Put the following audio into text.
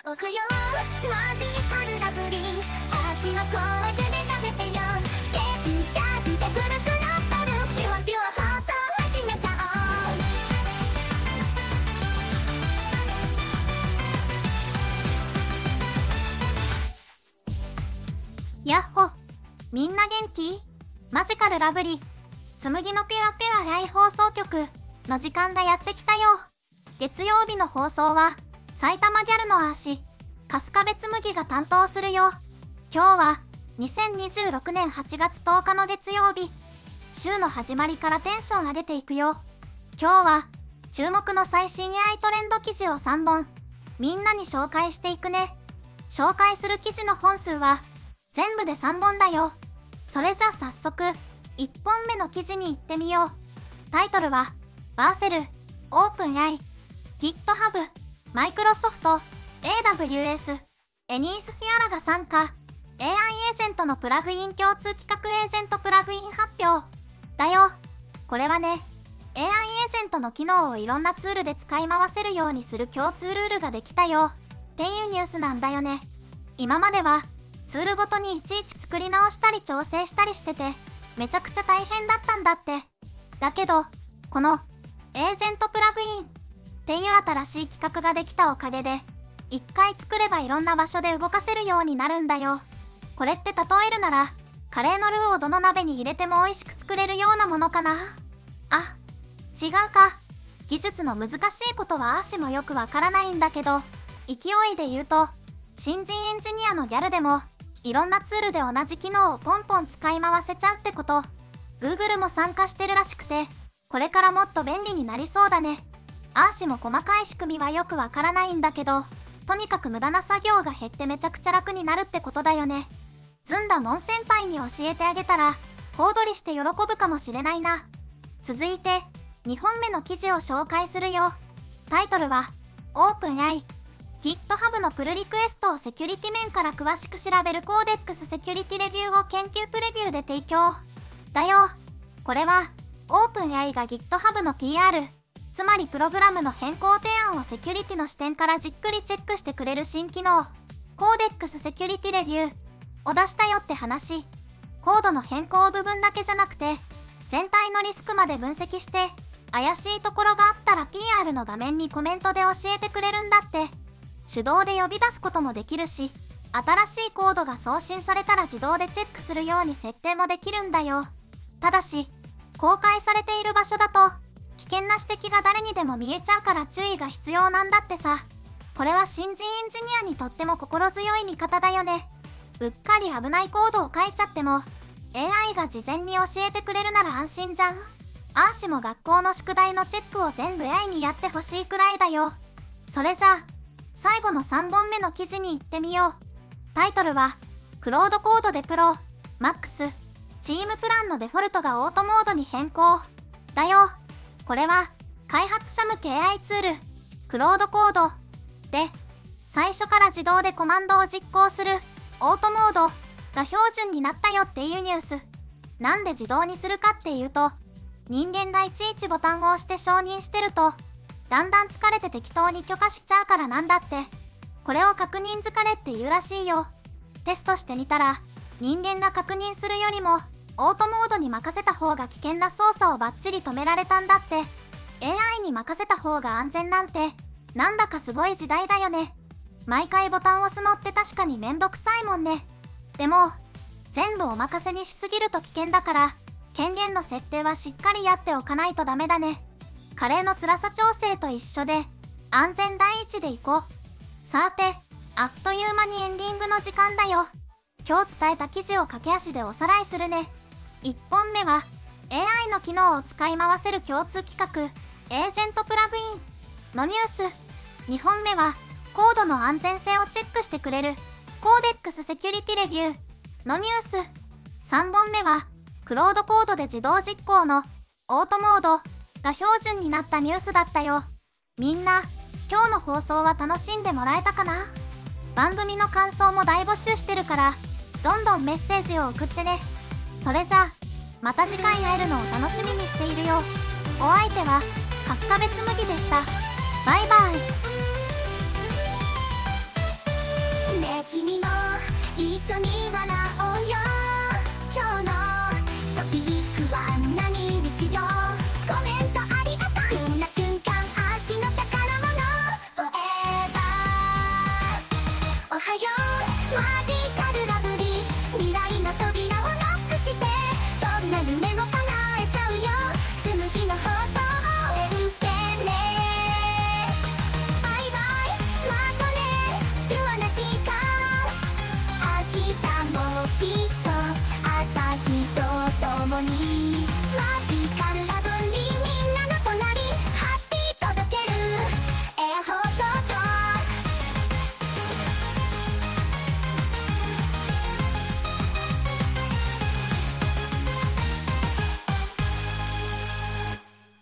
おくよマジカルラブリー橋の声で食べてよゲスチャージでブルスロッタルピュアピュア放送始めちゃおう。やっほ、みんな元気？マジカルラブリーつむぎのピュアピュアライ放送局の時間がやってきたよ。月曜日の放送は埼玉ギャルの足春日部つむぎが担当するよ。今日は2026年8月10日の月曜日。週の始まりからテンション上げていくよ。今日は注目の最新 AI トレンド記事を3本みんなに紹介していくね。紹介する記事の本数は全部で3本だよ。それじゃ早速1本目の記事に行ってみよう。タイトルはバーセル、オープン AI、GitHub、マイクロソフト、AWS、エニースフィアラが参加。AI エージェントのプラグイン共通企画エージェントプラグイン発表だよ。これはね、AI エージェントの機能をいろんなツールで使い回せるようにする共通ルールができたよっていうニュースなんだよね。今まではツールごとにいちいち作り直したり調整したりしててめちゃくちゃ大変だったんだって。だけどこのエージェントプラグインっていう新しい企画ができたおかげで一回作ればいろんな場所で動かせるようになるんだよ。これって例えるならカレーのルーをどの鍋に入れても美味しく作れるようなものかな。あ、違うか。技術の難しいことはあしもよくわからないんだけど、勢いで言うと新人エンジニアのギャルでもいろんなツールで同じ機能をポンポン使い回せちゃうってこと。 Google も参加してるらしくてこれからもっと便利になりそうだね。あーしも細かい仕組みはよくわからないんだけど、とにかく無駄な作業が減ってめちゃくちゃ楽になるってことだよね。ずんだもん先輩に教えてあげたら小躍りして喜ぶかもしれないな。続いて2本目の記事を紹介するよ。タイトルはオープン AI、GitHub のプルリクエストをセキュリティ面から詳しく調べるコーデックスセキュリティレビューを研究プレビューで提供だよ。これはオープン AI が GitHub の PR、つまりプログラムの変更提案をセキュリティの視点からじっくりチェックしてくれる新機能、コーデックスセキュリティレビューを出したよって話。コードの変更部分だけじゃなくて全体のリスクまで分析して怪しいところがあったら PR の画面にコメントで教えてくれるんだって。手動で呼び出すこともできるし、新しいコードが送信されたら自動でチェックするように設定もできるんだよ。ただし公開されている場所だと危険な指摘が誰にでも見えちゃうから注意が必要なんだってさ。これは新人エンジニアにとっても心強い味方だよね。うっかり危ないコードを書いちゃっても AI が事前に教えてくれるなら安心じゃん。あーしも学校の宿題のチェックを全部 AI にやってほしいくらいだよ。それじゃあ最後の3本目の記事に行ってみよう。タイトルはクロードコードでプロ、マックス、チームプランのデフォルトがオートモードに変更だよ。これは開発者向け AI ツールクロードコードで最初から自動でコマンドを実行するオートモードが標準になったよっていうニュース。なんで自動にするかっていうと、人間がいちいちボタンを押して承認してるとだんだん疲れて適当に許可しちゃうからなんだって。これを確認疲れって言うらしいよ。テストしてみたら人間が確認するよりもオートモードに任せた方が危険な操作をバッチリ止められたんだって。 AI に任せた方が安全なんてなんだかすごい時代だよね。毎回ボタンを押すのって確かにめんどくさいもんね。でも全部お任せにしすぎると危険だから権限の設定はしっかりやっておかないとダメだね。カレーの辛さ調整と一緒で安全第一でいこう。さて、あっという間にエンディングの時間だよ。今日伝えた記事を駆け足でおさらいするね。1本目は AI の機能を使い回せる共通規格エージェントプラグインのニュース。2本目はコードの安全性をチェックしてくれるコーデックスセキュリティレビューのニュース。3本目はクロードコードで自動実行のオートモードが標準になったニュースだったよ。みんな今日の放送は楽しんでもらえたかな。番組の感想も大募集してるからどんどんメッセージを送ってね。それじゃあまた次回会えるのを楽しみにしているよ。お相手は春日部つむぎでした。バイバイ。